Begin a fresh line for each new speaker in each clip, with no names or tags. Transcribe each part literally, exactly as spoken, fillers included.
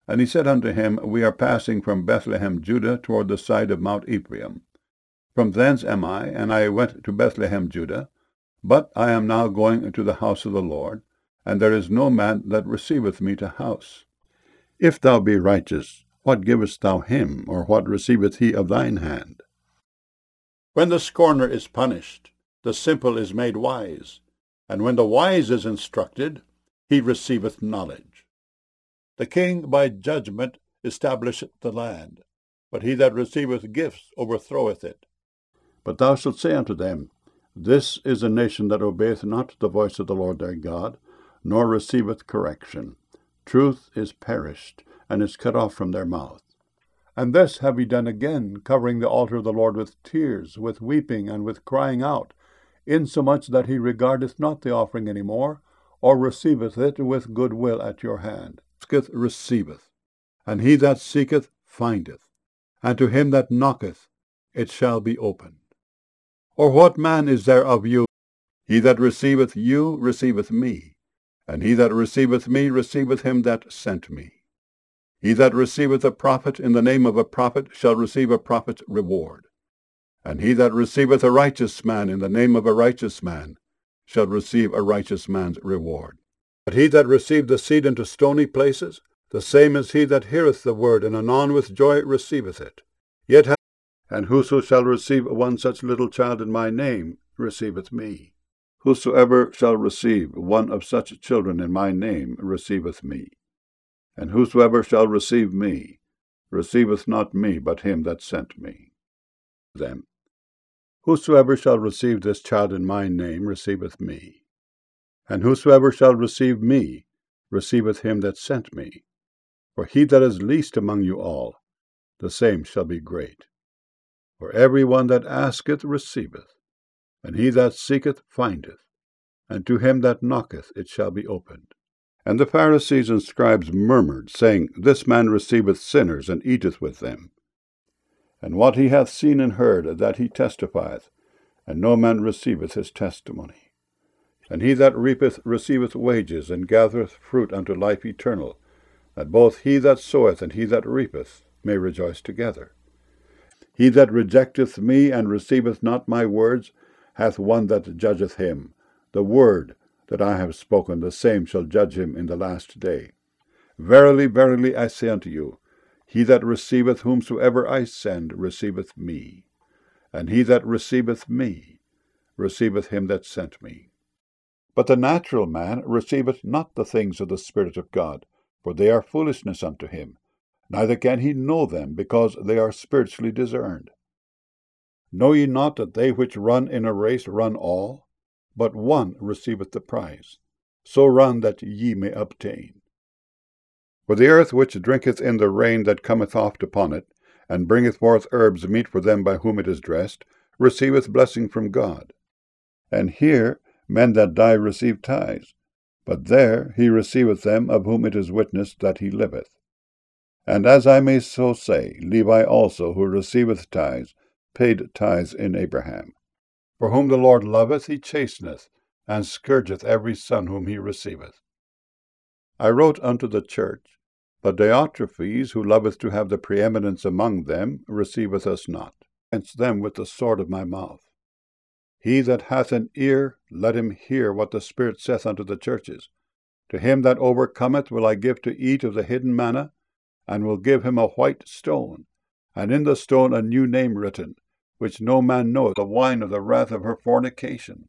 And he said unto him, We are passing from Bethlehem, Judah, toward the side of Mount Ephraim. From thence am I, and I went to Bethlehem, Judah. But I am now going to the house of the Lord, and there is no man that receiveth me to house. If thou be righteous, what givest thou him, or what receiveth he of thine hand? When the scorner is punished, the simple is made wise, and when the wise is instructed, he receiveth knowledge. The king by judgment establisheth the land, but he that receiveth gifts overthroweth it. But thou shalt say unto them, This is a nation that obeyeth not the voice of the Lord their God, nor receiveth correction. Truth is perished, and is cut off from their mouth. And this have ye done again, covering the altar of the Lord with tears, with weeping, and with crying out, insomuch that he regardeth not the offering any more, or receiveth it with good will at your hand. Asketh receiveth, and he that seeketh findeth, and to him that knocketh it shall be opened. Or what man is there of you? He that receiveth you receiveth me, and he that receiveth me receiveth him that sent me. He that receiveth a prophet in the name of a prophet shall receive a prophet's reward. And he that receiveth a righteous man in the name of a righteous man shall receive a righteous man's reward. But he that received the seed into stony places, the same is he that heareth the word, and anon with joy receiveth it. Yet hath And whoso shall receive one such little child in my name receiveth me. Whosoever shall receive one of such children in my name receiveth me. And whosoever shall receive me receiveth not me, but him that sent me. Them. Whosoever shall receive this child in my name receiveth me. And whosoever shall receive me receiveth him that sent me. For he that is least among you all, the same shall be great. For every one that asketh receiveth, and he that seeketh findeth, and to him that knocketh it shall be opened. And the Pharisees and scribes murmured, saying, This man receiveth sinners, and eateth with them. And what he hath seen and heard, that he testifieth, and no man receiveth his testimony. And he that reapeth receiveth wages, and gathereth fruit unto life eternal, that both he that soweth and he that reapeth may rejoice together. He that rejecteth me and receiveth not my words hath one that judgeth him. The word that I have spoken, the same shall judge him in the last day. Verily, verily, I say unto you, he that receiveth whomsoever I send receiveth me, and he that receiveth me receiveth him that sent me. But the natural man receiveth not the things of the Spirit of God, for they are foolishness unto him, neither can he know them, because they are spiritually discerned. Know ye not that they which run in a race run all, but one receiveth the prize? So run that ye may obtain. For the earth which drinketh in the rain that cometh oft upon it, and bringeth forth herbs meet for them by whom it is dressed, receiveth blessing from God. And here men that die receive tithes, but there he receiveth them of whom it is witnessed that he liveth. And as I may so say, Levi also, who receiveth tithes, paid tithes in Abraham. For whom the Lord loveth he chasteneth, and scourgeth every son whom he receiveth. I wrote unto the church, but Diotrephes, who loveth to have the preeminence among them, receiveth us not, against them with the sword of my mouth. He that hath an ear, let him hear what the Spirit saith unto the churches. To him that overcometh will I give to eat of the hidden manna, and will give him a white stone, and in the stone a new name written, which no man knoweth, the wine of the wrath of her fornication.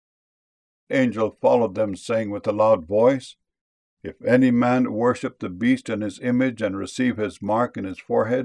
Angel followed them, saying with a loud voice, If any man worship the beast and his image, and receive his mark in his forehead,